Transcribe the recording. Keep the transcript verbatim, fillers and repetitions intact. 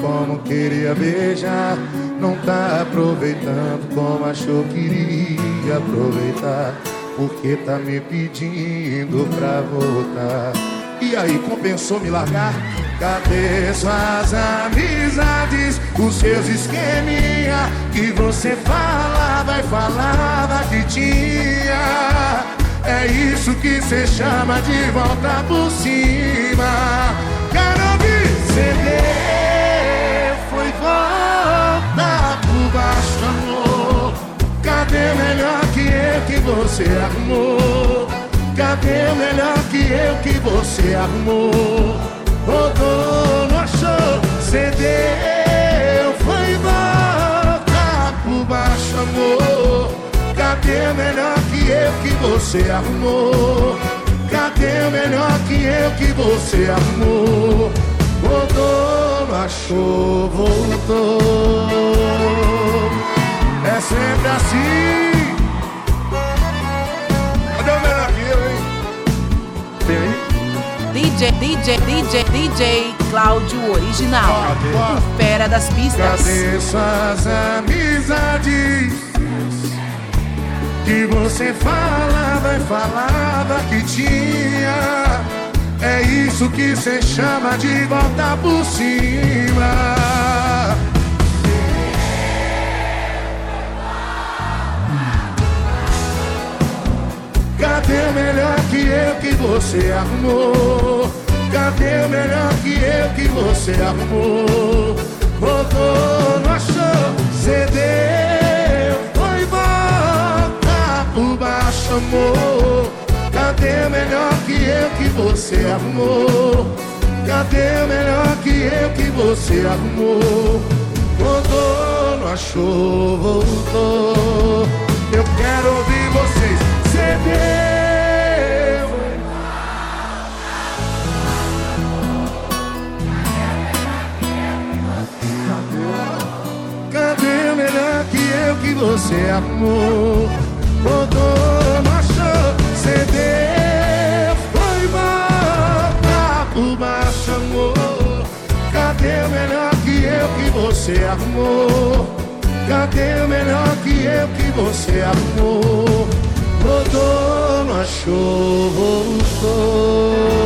como queria beijar. Não tá aproveitando como achou que iria aproveitar, porque tá me pedindo pra voltar. E aí, compensou me largar? Cadê suas amizades, os seus esqueminha que você falava e falava que tinha? É isso que cê chama de volta por cima. Quero ouvir cê deu, foi volta por baixo, amor. Cadê melhor que eu que você arrumou? Cadê o melhor que eu que você arrumou? Rodou, não achou, cê deu, foi volta por baixo, amor. Cadê o melhor que eu que você arrumou? Cadê o melhor que eu que você arrumou? Rodou, não achou, voltou. É sempre assim. Cadê o melhor que eu, hein? Tem aí? D J, D J, D J, D J Cláudio Original, o fera das pistas. Cadê suas amizades que você falava e falava que tinha? É isso que cê chama de volta por cima. Cadê o melhor que eu que você arrumou? Cadê o melhor que eu que você arrumou? Rodou, não achou, cê deu, foi volta por baixo, amor. Cadê o melhor que eu que você arrumou? Cadê o melhor que eu que você arrumou? Rodou, não achou, voltou. Eu quero ouvir vocês. Cê deu. Cadê o melhor que eu que você arrumou? Rodou, não achou, cê deu, foi volta por baixo, amor. Cadê o melhor que eu que você arrumou? Cadê o melhor que eu que você arrumou? Rodou, não achou, voltou.